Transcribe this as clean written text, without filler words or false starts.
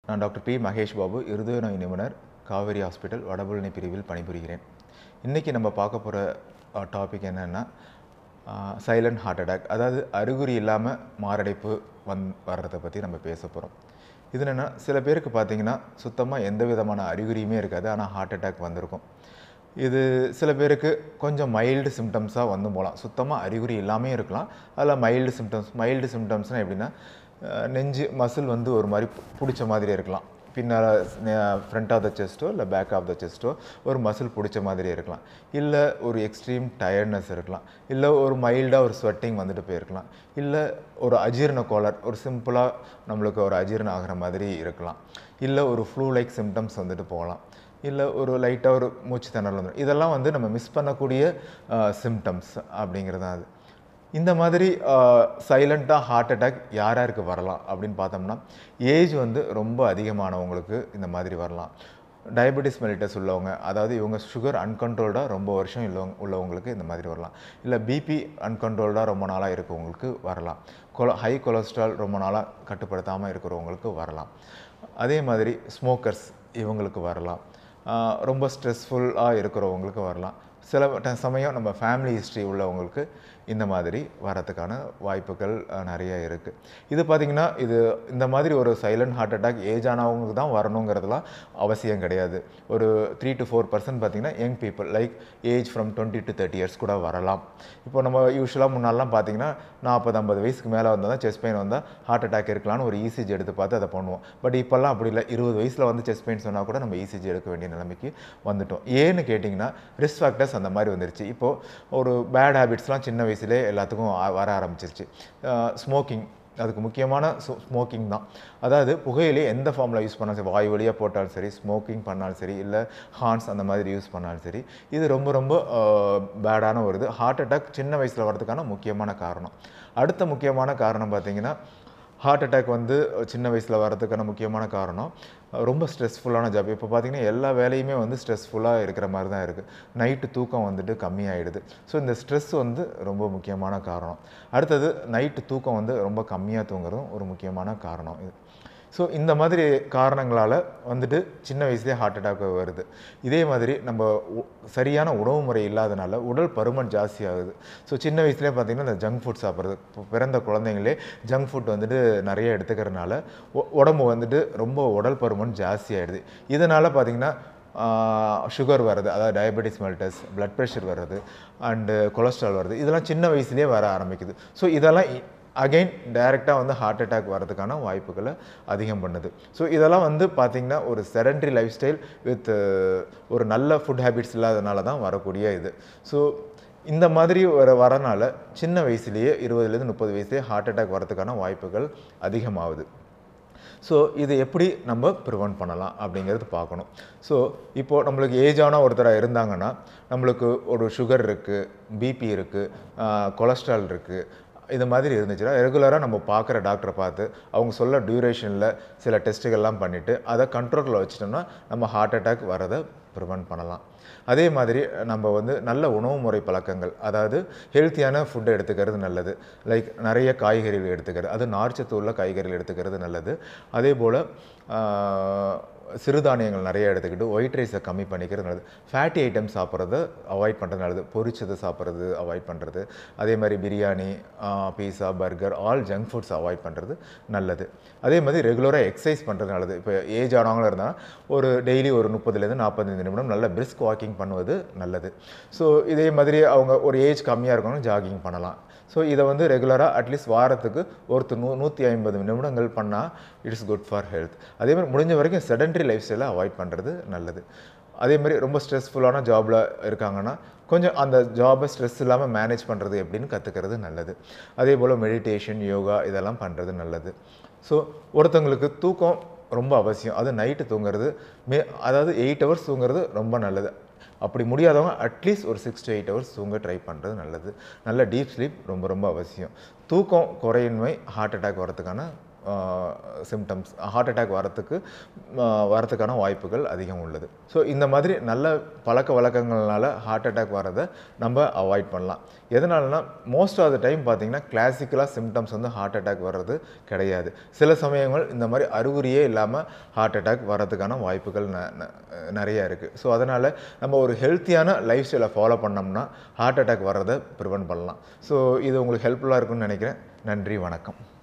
நான் doctor B Mahesh Babu, இருதய நோய் நிபுணர், காவேரி ஹாஸ்பிட்டல் வடபழனி பிரிவில் பணிபுரிகிறேன். இன்றைக்கி நம்ம பார்க்க போகிற டாபிக் என்னென்னா சைலண்ட் ஹார்ட் அட்டாக், அதாவது அறிகுறி இல்லாமல் மாரடைப்பு வர்றதை பற்றி நம்ம பேச போகிறோம். இது என்னென்னா, சில பேருக்கு பார்த்திங்கன்னா சுத்தமாக எந்த விதமான அறிகுறியுமே இருக்காது, ஆனால் ஹார்ட் அட்டாக் வந்திருக்கும். இது சில பேருக்கு கொஞ்சம் மைல்டு சிம்டம்ஸாக வந்து போகலாம், சுத்தமாக அறிகுறி இல்லாமல் இருக்கலாம். அதில் மைல்டு சிம்டம்ஸ்னால் எப்படின்னா, நெஞ்சு மசில் வந்து ஒரு மாதிரி பிடிச்ச மாதிரி இருக்கலாம், பின்னால் ஃப்ரண்ட் ஆஃப் த செஸ்ட்டோ இல்லை பேக் ஆஃப் த செஸ்ட்டோ ஒரு மசில் பிடிச்ச மாதிரி இருக்கலாம், இல்லை ஒரு எக்ஸ்ட்ரீம் டயர்ட்னஸ் இருக்கலாம், இல்லை ஒரு மைல்டாக ஒரு ஸ்வெட்டிங் வந்துட்டு போயிருக்கலாம், இல்லை ஒரு அஜீரண கோளாறு, ஒரு சிம்பிளாக நம்மளுக்கு ஒரு அஜீரணம் ஆகிற மாதிரி இருக்கலாம், இல்லை ஒரு ஃப்ளூ லைக் சிம்டம்ஸ் வந்துட்டு போகலாம், இல்லை ஒரு லைட்டாக ஒரு மூச்சு திணறல் வந்துடும். இதெல்லாம் வந்து நம்ம மிஸ் பண்ணக்கூடிய சிம்டம்ஸ் அப்படிங்கிறது தான் அது. இந்த மாதிரி சைலண்ட்டாக ஹார்ட் அட்டாக் யாருக்கு வரலாம் அப்படின்னு பார்த்தோம்னா, ஏஜ் வந்து ரொம்ப அதிகமானவங்களுக்கு இந்த மாதிரி வரலாம். டயபெட்டிஸ் மெலிட்டஸ் உள்ளவங்க, அதாவது இவங்க சுகர் அன்கண்ட்ரோல்டாக ரொம்ப வருஷம் உள்ளவங்களுக்கு இந்த மாதிரி வரலாம். இல்லை பிபி அன்கண்ட்ரோல்டாக ரொம்ப நாளாக இருக்கவங்களுக்கு வரலாம். ஹை கொலஸ்ட்ரால் ரொம்ப நாளாக கட்டுப்படுத்தாமல் இருக்கிறவங்களுக்கு வரலாம். அதே மாதிரி ஸ்மோக்கர்ஸ் இவங்களுக்கு வரலாம். ரொம்ப ஸ்ட்ரெஸ்ஃபுல்லாக இருக்கிறவங்களுக்கு வரலாம். சில சமயம் நம்ம ஃபேமிலி ஹிஸ்ட்ரி உள்ளவங்களுக்கு இந்த மாதிரி வரத்துக்கான வாய்ப்புகள் நிறைய இருக்குது. இது பார்த்திங்கன்னா, இந்த மாதிரி ஒரு சைலண்ட் ஹார்ட் அட்டாக் ஏஜ் ஆனவங்களுக்கு தான் வரணுங்கிறதுலாம் அவசியம் கிடையாது. ஒரு 3 to 4% பார்த்திங்கன்னா young people like age from 20 to 30 years கூட வரலாம். இப்போ நம்ம யூஸ்வலாக முன்னாடிலாம் பார்த்திங்கன்னா 40-50 வயசுக்கு மேலே வந்தால் தான் செஸ்ட் பெயின் வந்தால் ஹார்ட் அட்டாக் இருக்கலாம்னு ஒரு இசிஜி எடுத்து பார்த்து அதை பண்ணுவோம். பட் இப்போல்லாம் அப்படி இல்லை. 20 வயசில் வந்து செஸ்ட் பெயின் சொன்னால் கூட நம்ம இசிஜி எடுக்க வேண்டிய நிலைமைக்கு வந்துட்டோம். ஏன்னு கேட்டிங்கன்னா, ரிஸ்க் ஃபேக்டர்ஸ் அந்த மாதிரி வந்துருச்சு. இப்போது ஒரு பேட் ஹேபிட்ஸ்லாம் சின்ன வயசுலேயே எல்லாத்துக்கும் வர ஆரம்பிச்சிருச்சு. ஸ்மோக்கிங், அதுக்கு முக்கியமான ஸ்மோக்கிங் தான். அதாவது புகையிலே எந்த ஃபார்மில் யூஸ் பண்ணாலும் சரி, வாய் வழியாக போட்டாலும் சரி, ஸ்மோக்கிங் பண்ணாலும் சரி, இல்லை ஹார்ன்ஸ் அந்த மாதிரி யூஸ் பண்ணாலும் சரி, இது ரொம்ப ரொம்ப பேடான ஒரு இது. ஹார்ட் அட்டாக் சின்ன வயசில் வர்றதுக்கான முக்கியமான காரணம். அடுத்த முக்கியமான காரணம் பார்த்திங்கன்னா, ஹார்ட் அட்டாக் வந்து சின்ன வயசில் வர்றதுக்கான முக்கியமான காரணம் ரொம்ப ஸ்ட்ரெஸ்ஃபுல்லான ஜாப். இப்போ பார்த்திங்கன்னா எல்லா வேலையுமே வந்து ஸ்ட்ரெஸ்ஃபுல்லாக இருக்கிற மாதிரி தான் இருக்குது. நைட்டு தூக்கம் வந்துட்டு கம்மியாகிடுது. ஸோ இந்த ஸ்ட்ரெஸ் வந்து ரொம்ப முக்கியமான காரணம். அடுத்தது நைட்டு தூக்கம் வந்து ரொம்ப கம்மியாக தூங்குறதும் ஒரு முக்கியமான காரணம் இது. ஸோ இந்த மாதிரி காரணங்களால் வந்துட்டு சின்ன வயசுலேயே ஹார்ட் அட்டாக் வருது. இதே மாதிரி நம்ம சரியான உணவு முறை இல்லாதனால உடல் பருமன் ஜாஸ்தி ஆகுது. ஸோ சின்ன வயசுலேயே பார்த்திங்கன்னா இந்த ஜங்க் ஃபுட் சாப்பிட்றது, இப்போ பிறந்த குழந்தைங்களே ஜங்க் ஃபுட் வந்துட்டு நிறைய எடுத்துக்கிறதுனால உடம்பு வந்துட்டு ரொம்ப உடல் பருமன் ஜாஸ்தி ஆகிடுது. இதனால் பார்த்திங்கன்னா சுகர் வர்றது, அதாவது டயபெட்டிஸ் மெலிட்டஸ், பிளட் ப்ரெஷர் வர்றது அண்டு கொலஸ்ட்ரால் வருது. இதெல்லாம் சின்ன வயசுலேயே வர ஆரம்பிக்குது. ஸோ இதெல்லாம் அகெயின் டைரெக்டாக வந்து ஹார்ட் அட்டாக் வரதுக்கான வாய்ப்புகளை அதிகம் பண்ணுது. ஸோ இதெல்லாம் வந்து பார்த்திங்கன்னா ஒரு செடன்ட்ரி லைஃப் ஸ்டைல் வித் ஒரு நல்ல ஃபுட் ஹேபிட்ஸ் இல்லாதனால தான் வரக்கூடிய இது. ஸோ இந்த மாதிரி வரனால சின்ன வயசுலேயே 20 to 30 வயசுலேயே ஹார்ட் அட்டாக் வரதுக்கான வாய்ப்புகள் அதிகமாகுது. ஸோ இது எப்படி நம்ம ப்ரிவென்ட் பண்ணலாம் அப்படிங்கிறது பார்க்கணும். ஸோ இப்போது நம்மளுக்கு ஏஜான ஒருத்தராக இருந்தாங்கன்னா, நம்மளுக்கு ஒரு சுகர் இருக்குது, பிபி இருக்குது, கொலஸ்ட்ரால் இருக்குது, இது மாதிரி இருந்துச்சுன்னா ரெகுலராக நம்ம பார்க்குற டாக்டரை பார்த்து அவங்க சொல்ல டியூரேஷனில் சில டெஸ்ட்டுகள்லாம் பண்ணிவிட்டு அதை கண்ட்ரோலில் வச்சுட்டோம்னா நம்ம ஹார்ட் அட்டாக் வரதை ப்ரிவென்ட் பண்ணலாம். அதே மாதிரி நம்ம வந்து நல்ல உணவு முறை பழக்கங்கள், அதாவது ஹெல்த்தியான ஃபுட்டை எடுத்துக்கிறது நல்லது. லைக் நிறைய காய்கறிகள் எடுத்துக்கிறது, அது நார்ச்சத்து உள்ள காய்கறிகள் எடுத்துக்கிறது நல்லது. அதே போல் சிறுதானியங்கள் நிறைய எடுத்துக்கிட்டு ஒயிட் ரைஸை கம்மி பண்ணிக்கிறது நல்லது. ஃபேட்டி ஐட்டம் சாப்பிட்றத அவாய்ட் பண்ணுறது நல்லது. பொரிச்சதை சாப்பிட்றது அவாய்ட் பண்ணுறது. அதே மாதிரி biryani, pizza, burger, all junk foods avoid பண்ணுறது நல்லது. அதே மாதிரி ரெகுலராக எக்ஸசைஸ் பண்ணுறது நல்லது. இப்போ ஏஜ் ஆனவங்களும் இருந்தால் ஒரு டெய்லி ஒரு 30 to 45 நிமிடம் நல்ல பிரிஸ்க் வாக்கிங் பண்ணுவது நல்லது. ஸோ இதே மாதிரி அவங்க ஒரு ஏஜ் கம்மியாக இருக்கணும், ஜாகிங் பண்ணலாம். ஸோ இதை வந்து ரெகுலராக அட்லீஸ்ட் வாரத்துக்கு 150 நிமிடங்கள் பண்ணால் இட்ஸ் குட் ஃபார் ஹெல்த். அதே மாதிரி முடிஞ்ச வரைக்கும் செடன்ட்ரி லைஃப் ஸ்டைலை அவாய்ட் பண்ணுறது நல்லது. அதே மாதிரி ரொம்ப ஸ்ட்ரெஸ்ஃபுல்லான ஜாபில் இருக்காங்கன்னா கொஞ்சம் அந்த ஜாபை ஸ்ட்ரெஸ் இல்லாமல் மேனேஜ் பண்ணுறது எப்படின்னு கற்றுக்கிறது நல்லது. அதே போல் மெடிடேஷன், யோகா இதெல்லாம் பண்ணுறது நல்லது. ஸோ ஒருத்தவங்களுக்கு தூக்கம் ரொம்ப அவசியம். அது நைட்டு தூங்குறது அதாவது 8 hours தூங்குறது ரொம்ப நல்லது. அப்படி முடியாதவங்க அட்லீஸ்ட் ஒரு 6 to 8 hours தூங்க ட்ரை பண்ணுறது நல்லது. நல்ல டீப் ஸ்லீப் ரொம்ப ரொம்ப அவசியம். தூக்கம் குறையின்மை ஹார்ட் அட்டாக் வரதுக்கான சிம்டம்ஸ் ஹார்ட் அட்டாக் வரத்துக்கான வாய்ப்புகள் அதிகம் உள்ளது. ஸோ இந்த மாதிரி நல்ல பழக்க வழக்கங்கள்னால ஹார்ட் அட்டாக் வரதை நம்ம அவாய்ட் பண்ணலாம். எதனாலனா மோஸ்ட் ஆஃப் த டைம் பார்த்திங்கன்னா கிளாசிக்கலாக சிம்டம்ஸ் வந்து ஹார்ட் அட்டாக் வர்றது கிடையாது. சில சமயங்கள் இந்த மாதிரி அறிகுறியே இல்லாமல் ஹார்ட் அட்டாக் வரதுக்கான வாய்ப்புகள் நிறையா இருக்குது. ஸோ அதனால் நம்ம ஒரு ஹெல்த்தியான லைஃப் ஸ்டைலை ஃபாலோ பண்ணோம்னா ஹார்ட் அட்டாக் வர்றதை ப்ரிவென்ட் பண்ணலாம். ஸோ இது உங்களுக்கு ஹெல்ப்ஃபுல்லாக இருக்கும்னு நினைக்கிறேன். நன்றி, வணக்கம்.